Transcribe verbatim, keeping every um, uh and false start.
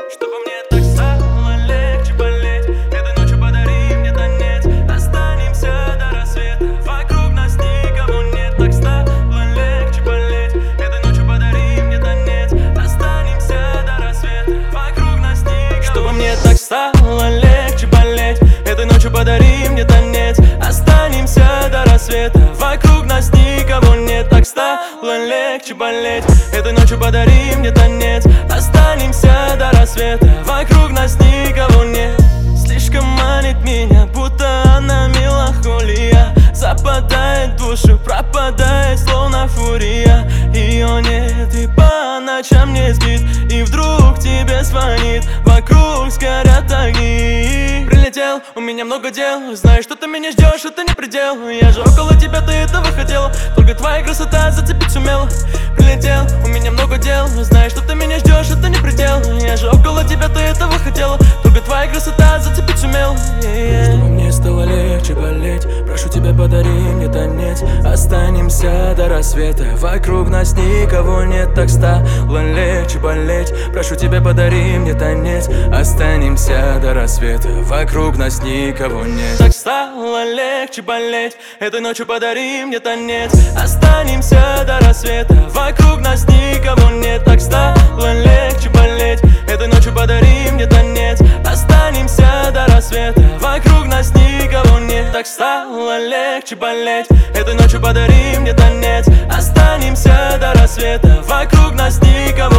Чтобы мне так стало легче болеть, этой ночью подари мне танец. Останемся до рассвета, вокруг нас никого нет. Так стало легче болеть, этой ночью подари мне танец. Останемся до рассвета, вокруг нас никого нет. Чтобы мне так стало легче болеть, этой ночью подари мне танец. Останемся до рассвета, вокруг нас никого нет. Так стало легче болеть, этой ночью подари мне танец. Останемся до рассвета, вокруг нас никого нет. Слишком манит меня, будто она меланхолия. Западает в душу, пропадает словно фурия. Ее нет и по ночам не спит, и вдруг тебе звонит, вокруг сгорят огни. Прилетел, у меня много дел, знаешь, что ты меня ждешь, это не предел. Я же около тебя, ты этого хотела, только твоя красота зацепить сумела. Прилетел, у меня много дел, знаешь, что ты меня ждешь, это не предел. Я же около тебя, ты этого хотела, только твоя красота зацепить сумела. Yeah. Чтобы мне стало легче болеть, прошу тебя, подари мне танец. Останемся до рассвета, вокруг нас никого нет. Так стало легче болеть, прошу тебя, подари мне танец. Останемся до рассвета, вокруг нас никого нет. Так стало легче болеть, этой ночью подари мне танец. Останемся до рассвета, вокруг нас никого нет. Так стало легче болеть, этой ночью подари мне танец. Останемся до рассвета, вокруг нас никого нет. Так стало легче болеть, этой ночью подари мне танец. Останемся до рассвета, вокруг нас никого